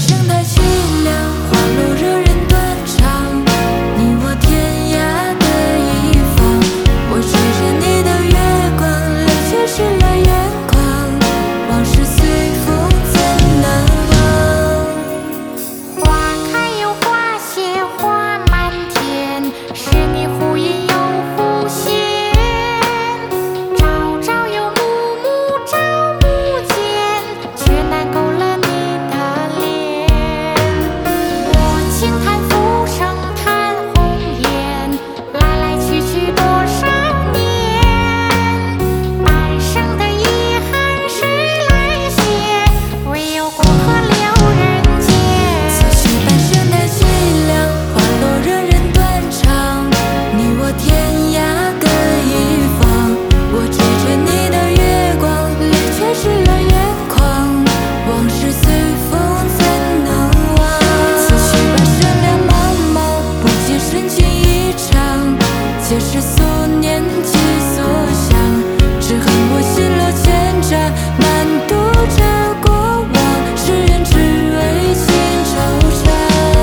声太凄凉，花落惹人断肠。你我天涯的一方，我追着你的月光，泪却湿了眼眶。往事随风怎难忘？ 花开又花谢花满天，是你忽隐又忽现。朝朝又暮暮朝暮间，却难勾勒你的脸。我轻叹浮生叹红颜，来来去去多少年。半生的遗憾谁来写？唯有过客留人间。 此去半生太凄凉，花落惹人断肠。你我天涯各一方，我追着你的月光，泪却湿了眼眶。往事随风怎能忘？此去半生两茫茫，不解深情一场。皆是所念即所想，只恨我心落千丈，难渡这过往。世人只为情惆怅。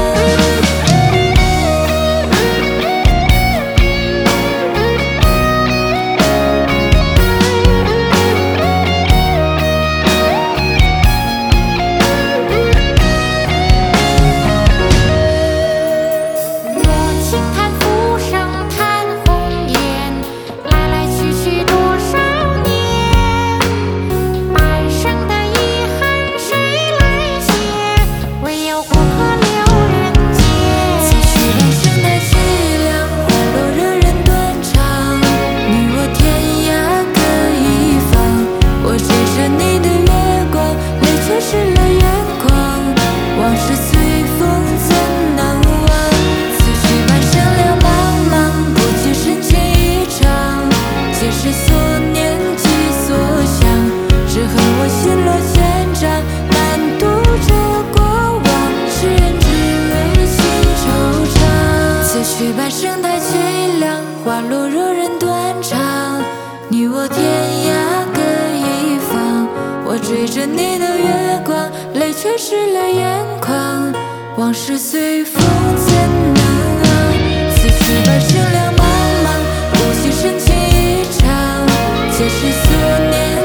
我轻叹浮生叹红颜，来来去去多少年。半生的遗憾谁来写？唯有过客留人间。 此去半生太凄凉，花落惹人断肠。你我天涯各一方，我追着你的月光，泪却湿了眼眶。往事随风怎难忘？此去半生两茫茫，不解深情一场。皆是所念即所想，只恨我心落千丈，难渡这过往。世人只为情惆怅。此去半生太凄凉，花落惹人断肠。你我天涯各一方，我追着你的月光，泪却湿了眼眶。往事随风怎难忘？此去半生两茫茫，不解深情一场。皆是所念